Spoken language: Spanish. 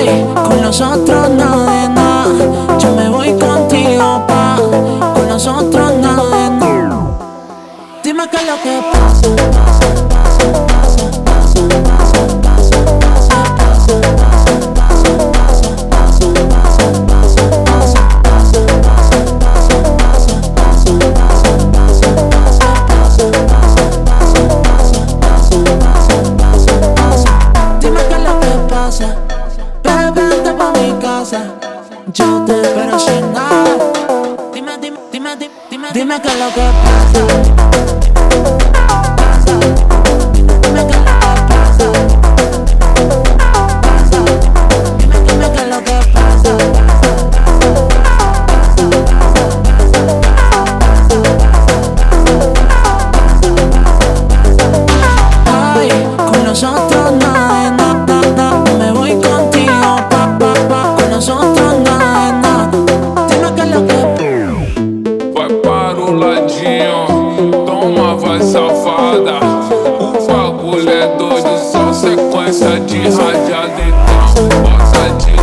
Ay, con nosotros nada de nada. Yo me voy contigo, pa. Con nosotros nada de nada. Dime qué es lo que pasa. Bebé, vente pa' mi casa. Yo te espero sin nada. Dime qué es lo que pasa. Nosotros nada de nada, me voy contigo, con nosotros nada de nada. Dime qué es lo que vai para o ladinho, toma, vai safada. O bagulho é doido, só sequência de rajada. Então bota de